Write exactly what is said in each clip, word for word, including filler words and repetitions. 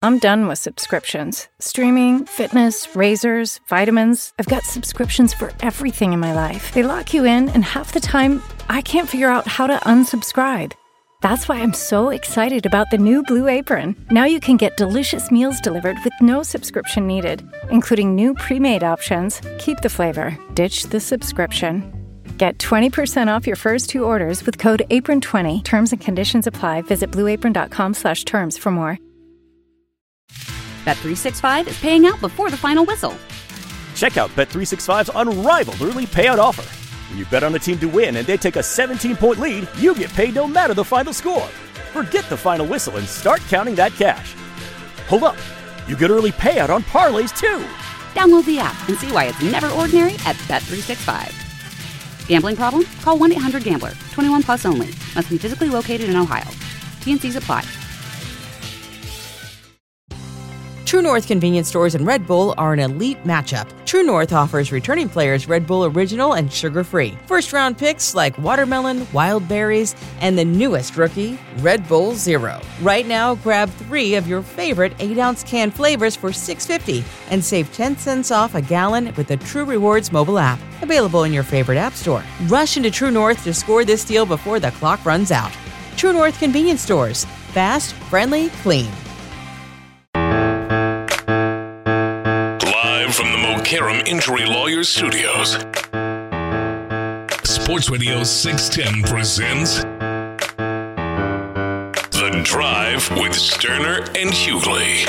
I'm done with subscriptions. Streaming, fitness, razors, vitamins. I've got subscriptions for everything in my life. They lock you in, and half the time, I can't figure out how to unsubscribe. That's why I'm so excited about the new Blue Apron. Now you can get delicious meals delivered with no subscription needed, including new pre-made options. Keep the flavor, ditch the subscription. Get twenty percent off your first two orders with code apron twenty. Terms and conditions apply. Visit blueapron.com slash terms for more. Bet three sixty-five is paying out before the final whistle. Check out Bet three sixty-five's unrivaled early payout offer. When you bet on a team to win and they take a seventeen-point lead, you get paid no matter the final score. Forget the final whistle and start counting that cash. Hold up. You get early payout on parlays, too. Download the app and see why it's never ordinary at Bet three sixty-five. Gambling problem? Call one eight hundred gambler. twenty-one plus only. Must be physically located in Ohio. T N Cs apply. True North convenience stores and Red Bull are an elite matchup. True North offers returning players Red Bull Original and sugar-free. First-round picks like watermelon, wild berries, and the newest rookie, Red Bull Zero. Right now, grab three of your favorite eight-ounce can flavors for six dollars and fifty cents and save ten cents off a gallon with the True Rewards mobile app. Available in your favorite app store. Rush into True North to score this deal before the clock runs out. True North convenience stores. Fast, friendly, clean. From the Mokaram Injury Lawyers Studios, Sports Radio six ten presents The Drive with Sterner and Hughley.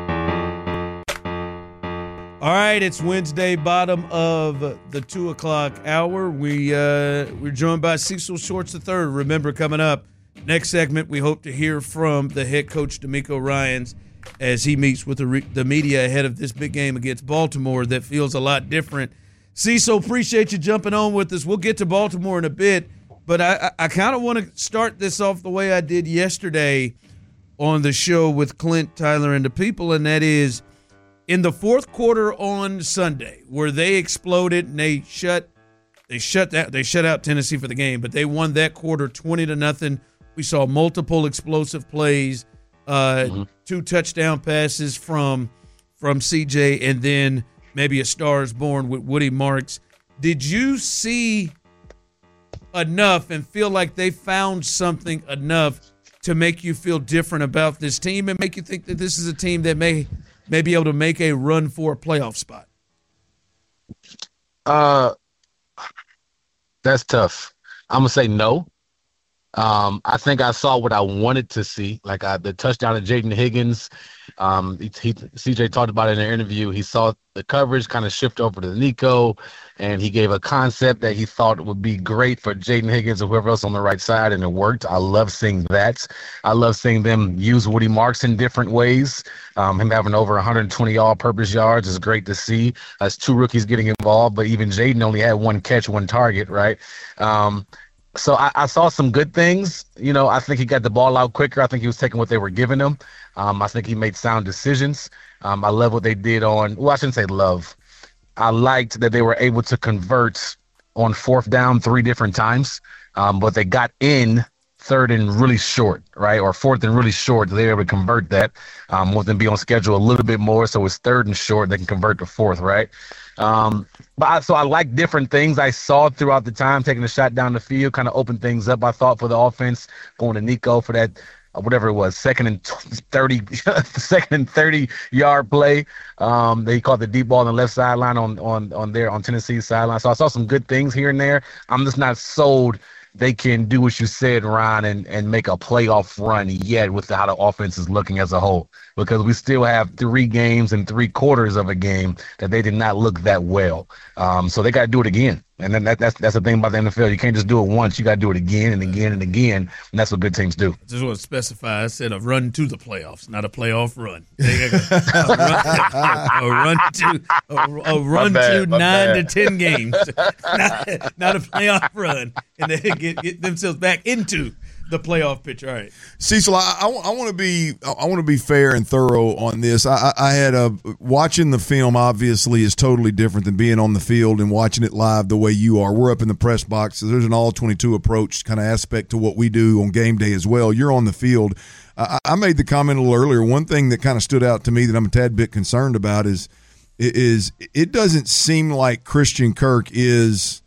All right, it's Wednesday, bottom of the two o'clock hour. We, uh, we're joined by Cecil Shorts the third. Remember, coming up, next segment, we hope to hear from the head coach, D'Amico Ryans, as he meets with the, re- the media ahead of this big game against Baltimore that feels a lot different. Cecil, appreciate you jumping on with us. We'll get to Baltimore in a bit, but I, I, I kind of want to start this off the way I did yesterday on the show with Clint, Tyler, and the people, and that is in the fourth quarter on Sunday, where they exploded and they shut they shut that they shut out Tennessee for the game, but they won that quarter twenty to nothing. We saw multiple explosive plays. Uh, mm-hmm. Two touchdown passes from from C J, and then maybe a Star is Born with Woody Marks. Did you see enough and feel like they found something enough to make you feel different about this team and make you think that this is a team that may may be able to make a run for a playoff spot? Uh, that's tough. I'm gonna say no. Um, I think I saw what I wanted to see, like I, the touchdown to Jaden Higgins. Um, he, he, C J talked about it in an interview. He saw the coverage kind of shift over to Nico, and he gave a concept that he thought would be great for Jaden Higgins or whoever else on the right side, and it worked. I love seeing that. I love seeing them use Woody Marks in different ways. Um, him having over one hundred twenty all-purpose yards is great to see. That's two rookies getting involved, but even Jaden only had one catch, one target, right? Um, So I, I saw some good things. You know, I think he got the ball out quicker. I think he was taking what they were giving him. Um, I think he made sound decisions. Um, I love what they did on – well, I shouldn't say love. I liked that they were able to convert on fourth down three different times, um, but they got in third and really short, right, or fourth and really short. They were able to convert that. Um, want them to be on schedule a little bit more, so it's third and short. They can convert to fourth, right? Um, but I, so I like different things I saw throughout the time, taking a shot down the field, kind of opened things up, I thought, for the offense, going to Nico for that, uh, whatever it was, second and thirty, second and thirty yard play. Um, they caught the deep ball on the left sideline on, on, on there on Tennessee's sideline. So I saw some good things here and there. I'm just not sold they can do what you said, Ron, and, and make a playoff run yet with the, how the offense is looking as a whole, because we still have three games and three quarters of a game that they did not look that well. Um, so they got to do it again. And then that, that's that's the thing about the N F L. You can't just do it once. You got to do it again and again and again, and that's what good teams do. I just want to specify, I said a run to the playoffs, not a playoff run. a run, a run to a, a run bad, to nine bad. to ten games, not, not a playoff run, and then get, get themselves back into the playoff picture. All right, Cecil, I, I, I want to be I want to be fair and thorough on this. I, I had a watching the film obviously is totally different than being on the field and watching it live the way you are. We're up in the press box, so there's an all twenty-two approach kind of aspect to what we do on game day as well. You're on the field. I, I made the comment a little earlier. One thing that kind of stood out to me that I'm a tad bit concerned about is is it doesn't seem like Christian Kirk is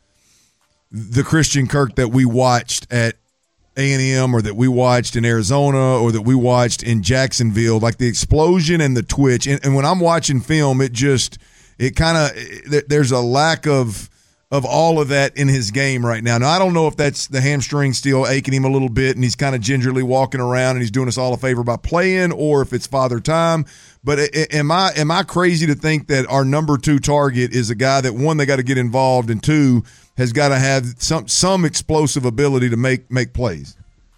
the Christian Kirk that we watched at A and M or that we watched in Arizona or that we watched in Jacksonville, like the explosion and the twitch. And, and when I'm watching film, it just it kind of there's a lack of of all of that in his game right now. Now, I don't know if that's the hamstring still aching him a little bit and he's kind of gingerly walking around and he's doing us all a favor by playing, or if it's father time. But am I am I crazy to think that our number two target is a guy that, one, they got to get involved, and two, has got to have some some explosive ability to make make plays?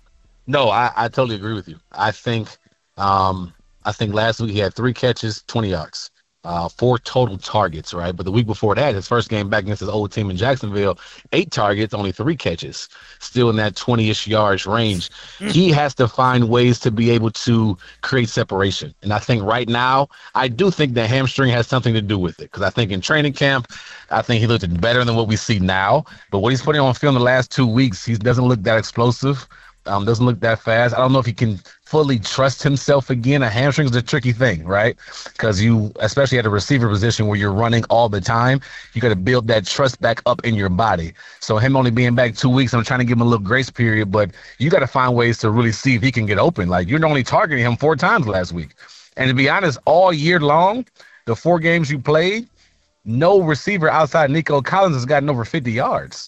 No, I, I totally agree with you. I think um, I think last week he had three catches, twenty yards. Uh, four total targets, right? But the week before that, his first game back against his old team in Jacksonville, eight targets, only three catches, still in that twenty-ish yards range. He has to find ways to be able to create separation. And I think right now, I do think the hamstring has something to do with it, because I think in training camp, I think he looked better than what we see now. But what he's putting on film the last two weeks, he doesn't look that explosive. Um, doesn't look that fast. I don't know if he can fully trust himself again. A hamstring is a tricky thing, right? Because you, especially at a receiver position where you're running all the time, you got to build that trust back up in your body. So him only being back two weeks, I'm trying to give him a little grace period, but you got to find ways to really see if he can get open. Like, you're only targeting him four times last week. And to be honest, all year long, the four games you played, no receiver outside Nico Collins has gotten over fifty yards.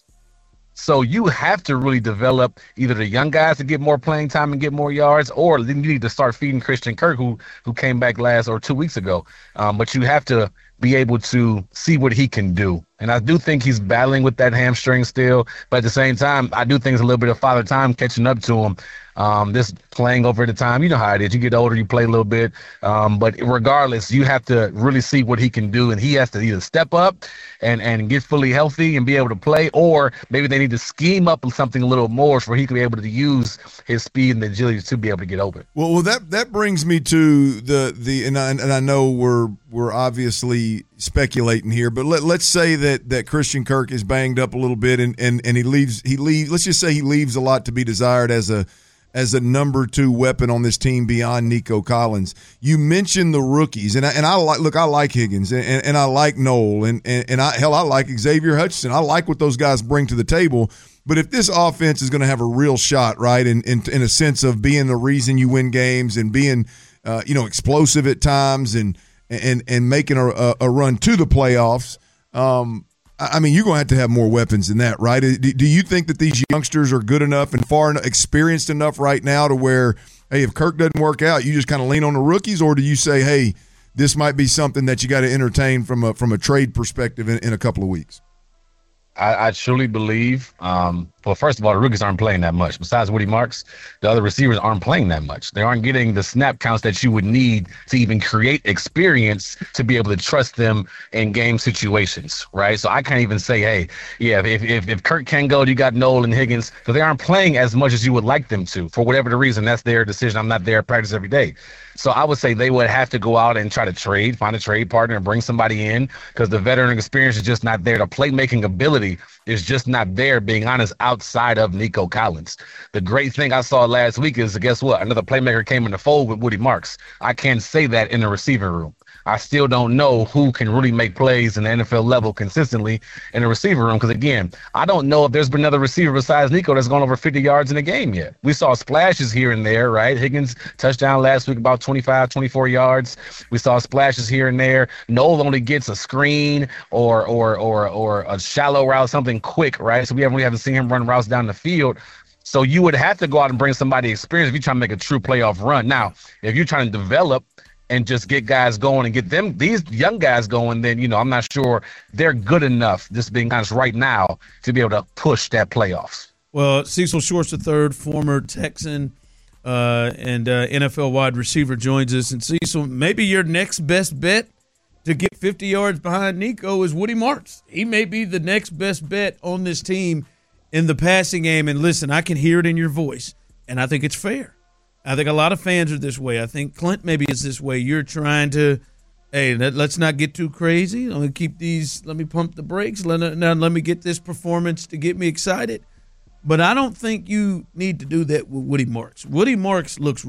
So you have to really develop either the young guys to get more playing time and get more yards, or you need to start feeding Christian Kirk, who who came back last or two weeks ago. Um, but you have to be able to see what he can do. And I do think he's battling with that hamstring still. But at the same time, I do think it's a little bit of father time catching up to him. Um, this playing over the time, you know how it is. You get older, you play a little bit. Um, but regardless, you have to really see what he can do. And he has to either step up and, and get fully healthy and be able to play, or maybe they need to scheme up something a little more so he can be able to use his speed and agility to be able to get open. Well, well, that that brings me to the the and I, and I know we're we're obviously speculating here, but let let's say that that Christian Kirk is banged up a little bit and and and he leaves he leaves. Let's just say he leaves a lot to be desired as a as a number two weapon on this team beyond Nico Collins. You mentioned the rookies, and I, and I like look, I like Higgins, and, and, and I like Noel, and and, and I, hell, I like Xavier Hutchinson. I like what those guys bring to the table. But if this offense is going to have a real shot, right, in, in in a sense of being the reason you win games and being, uh, you know, explosive at times and and and making a, a run to the playoffs, um, I mean, you're going to have to have more weapons than that, right? Do, do you think that these youngsters are good enough and far enough, experienced enough right now to where, hey, if Kirk doesn't work out, you just kind of lean on the rookies, or do you say, hey, this might be something that you got to entertain from a from a trade perspective in, in a couple of weeks? I, I truly believe, um, well, first of all, the rookies aren't playing that much. Besides Woody Marks, the other receivers aren't playing that much. They aren't getting the snap counts that you would need to even create experience to be able to trust them in game situations, right? So I can't even say, hey, yeah, if if, if Kirk can go, you got Noel and Higgins, but they aren't playing as much as you would like them to. For whatever the reason, that's their decision. I'm not there at practice every day. So I would say they would have to go out and try to trade, find a trade partner and bring somebody in, because the veteran experience is just not there. The playmaking ability is just not there, being honest, outside of Nico Collins. The great thing I saw last week is, guess what? Another playmaker came in the fold with Woody Marks. I can't say that in the receiving room. I still don't know who can really make plays in the N F L level consistently in the receiver room. Because, again, I don't know if there's been another receiver besides Nico that's gone over fifty yards in a game yet. We saw splashes here and there, right? Higgins touchdown last week, about twenty-five, twenty-four yards. We saw splashes here and there. Noel only gets a screen or or or or a shallow route, something quick, right? So we haven't, we haven't seen him run routes down the field. So you would have to go out and bring somebody experienced if you're trying to make a true playoff run. Now, if you're trying to develop and just get guys going and get them, these young guys going, then, you know, I'm not sure they're good enough, just being honest right now, to be able to push that playoffs. Well, Cecil Shorts the third, former Texan uh, and uh, N F L wide receiver, joins us. And Cecil, maybe your next best bet to get fifty yards behind Nico is Woody Marks. He may be the next best bet on this team in the passing game. And listen, I can hear it in your voice, and I think it's fair. I think a lot of fans are this way. I think Clint maybe is this way. You're trying to, hey, let's not get too crazy. Let me keep these, let me pump the brakes. Let, now let me get this performance to get me excited. But I don't think you need to do that with Woody Marks. Woody Marks looks real.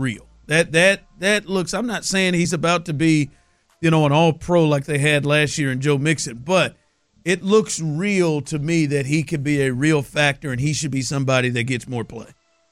That that that looks. I'm not saying he's about to be, you know, an all-pro like they had last year in Joe Mixon, but it looks real to me that he could be a real factor and he should be somebody that gets more play.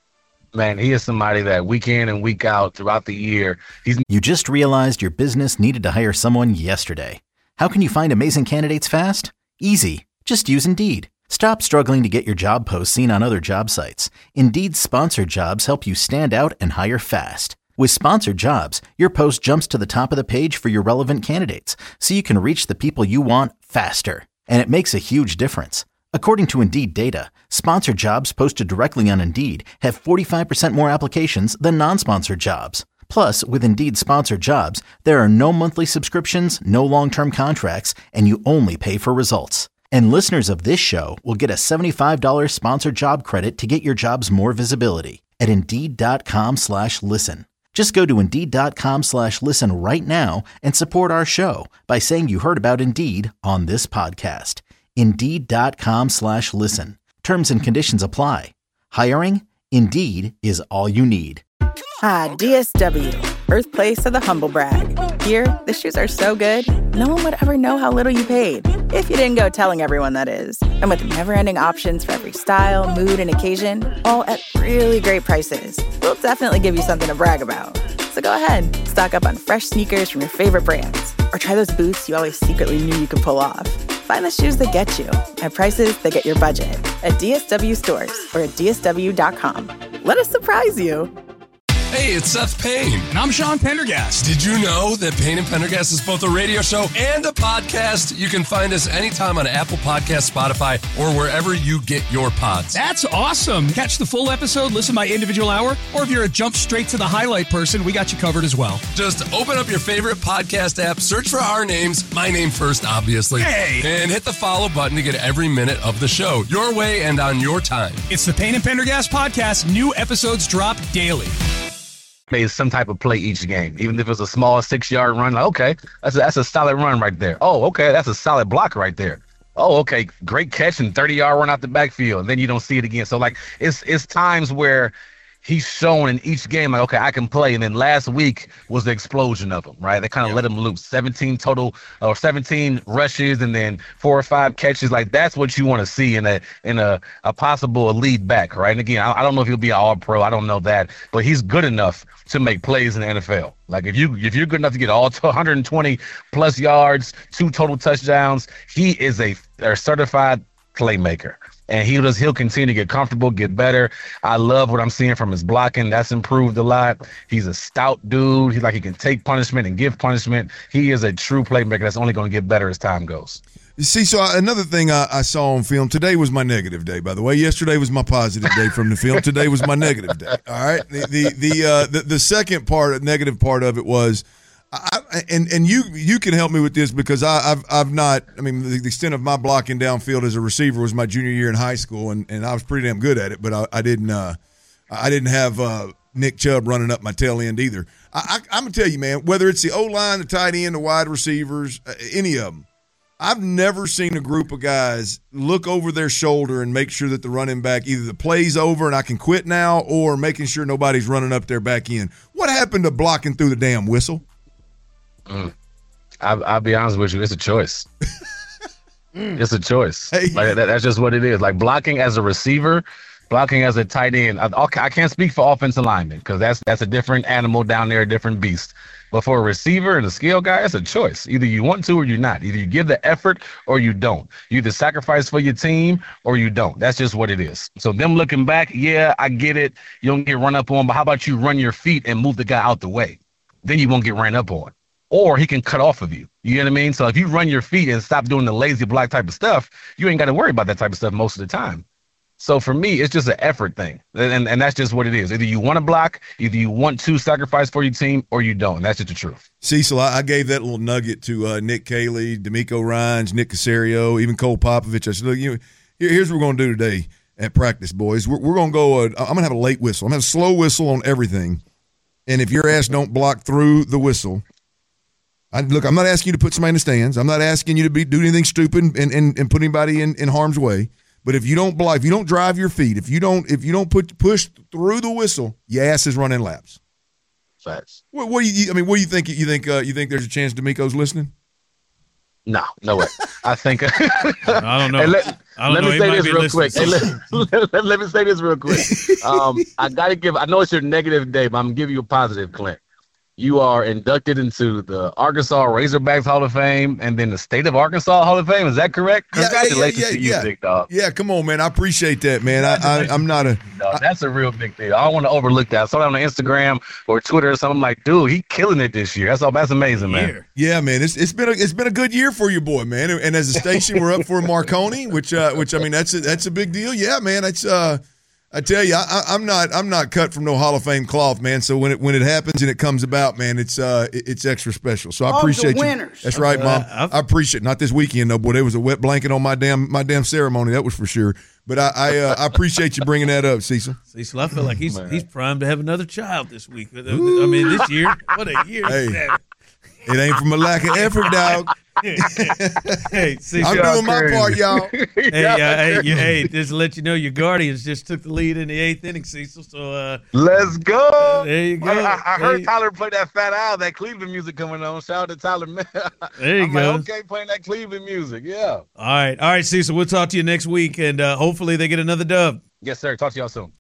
Man, he is somebody that week in and week out throughout the year. He's You just realized your business needed to hire someone yesterday. How can you find amazing candidates fast? Easy. Just use Indeed. Stop struggling to get your job posts seen on other job sites. Indeed's sponsored jobs help you stand out and hire fast. With sponsored jobs, your post jumps to the top of the page for your relevant candidates, so you can reach the people you want faster. And it makes a huge difference. According to Indeed data, sponsored jobs posted directly on Indeed have forty-five percent more applications than non-sponsored jobs. Plus, with Indeed sponsored jobs, there are no monthly subscriptions, no long-term contracts, and you only pay for results. And listeners of this show will get a seventy-five dollars sponsored job credit to get your jobs more visibility at Indeed.com slash listen. Just go to Indeed.com slash listen right now and support our show by saying you heard about Indeed on this podcast. Indeed.com slash listen. Terms and conditions apply. Hiring? Indeed is all you need. Ah, D S W, birthplace of the humble brag. Here, the shoes are so good, no one would ever know how little you paid. If you didn't go telling everyone, that is. And with never-ending options for every style, mood, and occasion, all at really great prices, we'll definitely give you something to brag about. So go ahead, stock up on fresh sneakers from your favorite brands, or try those boots you always secretly knew you could pull off. Find the shoes that get you at prices that get your budget at D S W stores or at D S W dot com. Let us surprise you. Hey, it's Seth Payne. And I'm Sean Pendergast. Did you know that Payne and Pendergast is both a radio show and a podcast? You can find us anytime on Apple Podcasts, Spotify, or wherever you get your pods. That's awesome. Catch the full episode, listen to my individual hour, or if you're a jump straight to the highlight person, we got you covered as well. Just open up your favorite podcast app, search for our names, my name first, obviously, hey. and hit the follow button to get every minute of the show, your way and on your time. It's the Payne and Pendergast podcast. New episodes drop daily. Made some type of play each game, even if it was a small six-yard run. Like, okay, that's a, that's a solid run right there. Oh, okay, that's a solid block right there. Oh, okay, great catch and thirty-yard run out the backfield, and then you don't see it again. So, like, it's it's times where he's shown in each game, like, okay, I can play. And then last week was the explosion of him, right? They kind of yeah. let him loose. seventeen total, or seventeen rushes, and then four or five catches. Like, that's what you want to see in a in a, a possible elite back, right? And again, I, I don't know if he'll be an all-pro. I don't know that. But he's good enough to make plays in the N F L. Like, if you if you're good enough to get all one hundred twenty plus yards, two total touchdowns, he is a, a certified playmaker. And he does, he'll continue to get comfortable, get better. I love what I'm seeing from his blocking. That's improved a lot. He's a stout dude. He's like, he can take punishment and give punishment. He is a true playmaker that's only going to get better as time goes. See, so another thing I, I saw on film, today was my negative day, by the way. Yesterday was my positive day from the film. Today was my negative day. All right. The the the uh, the, the second part, negative part of it was, I, and and you you can help me with this because I, I've I've not. I mean, the, the extent of my blocking downfield as a receiver was my junior year in high school, and, and I was pretty damn good at it. But I, I didn't uh, I didn't have uh, Nick Chubb running up my tail end either. I, I, I'm gonna tell you, man, whether it's the O line, the tight end, the wide receivers, uh, any of them. I've never seen a group of guys look over their shoulder and make sure that the running back, either the play's over and I can quit now, or making sure nobody's running up their back end. What happened to blocking through the damn whistle? Mm. I'll, I'll be honest with you, it's a choice. It's a choice. Hey. Like, that, that's just what it is. Like, blocking as a receiver, blocking as a tight end. I, I can't speak for offensive linemen because that's that's a different animal down there, a different beast. But for a receiver and a skill guy, it's a choice. Either you want to or you're not. Either you give the effort or you don't. You either sacrifice for your team or you don't. That's just what it is. So them looking back, yeah, I get it. You don't get run up on, but how about you run your feet and move the guy out the way? Then you won't get ran up on. Or he can cut off of you. You know what I mean? So if you run your feet and stop doing the lazy block type of stuff, you ain't got to worry about that type of stuff most of the time. So for me, it's just an effort thing. And, and that's just what it is. Either you want to block, either you want to sacrifice for your team, or you don't. And that's just the truth. Cecil, I gave that little nugget to uh, Nick Caley, D'Amico Ryans, Nick Caserio, even Cole Popovich. I said, look, you know, here's what we're going to do today at practice, boys. We're, we're going to go, uh, I'm going to have a late whistle. I'm going to have a slow whistle on everything. And if your ass don't block through the whistle, I, look, I'm not asking you to put somebody in the stands. I'm not asking you to be do anything stupid and, and, and put anybody in, in harm's way. But if you don't block, if you don't drive your feet, if you don't if you don't put push through the whistle, your ass is running laps. Facts. What, what do you? I mean, what do you think? You think? Uh, you think there's a chance D'Amico's listening? No, no way. I think. I don't know. Let, I don't let know. me He say might this be real listening. quick. Hey, let, let, let, let me say this real quick. Um, I got to give. I know it's your negative day, but I'm gonna give you a positive, Clint. You are inducted into the Arkansas Razorbacks Hall of Fame and then the State of Arkansas Hall of Fame. Is that correct? Yeah, Congratulations yeah, yeah, to you, yeah. big dog. Yeah, come on, man. I appreciate that, man. I, I, I'm not a. No, that's a real big deal. I don't want to overlook that. I saw that on Instagram or Twitter or something. I'm like, dude, he killing it this year. That's all. That's amazing, man. Yeah, man. It's it's been a it's been a good year for you, boy, man. And, and as a station, we're up for Marconi, which uh, which I mean that's a, that's a big deal. Yeah, man. It's uh. I tell you, I, I'm not. I'm not cut from no Hall of Fame cloth, man. So when it when it happens and it comes about, man, it's uh, it, it's extra special. So I All the appreciate you. winners. That's right, Mom. Uh, I appreciate. Not this weekend though, boy. There was a wet blanket on my damn my damn ceremony. That was for sure. But I I, uh, I appreciate you bringing that up, Cecil. Cecil, I feel like he's he's primed to have another child this week. I mean, this year. What a year! Hey, it ain't from a lack of effort, dog. Hey, Cecil, I'm doing my part, y'all. Hey, uh, hey, you, hey, just to let you know, your Guardians just took the lead in the eighth inning, Cecil. So uh, let's go. There you go. I, I heard Hey. Tyler play that Fat Al, that Cleveland music coming on. Shout out to Tyler. There you I'm go. Like, okay, playing that Cleveland music. Yeah. All right, all right, Cecil. We'll talk to you next week, and uh, hopefully they get another dub. Yes, sir. Talk to y'all soon.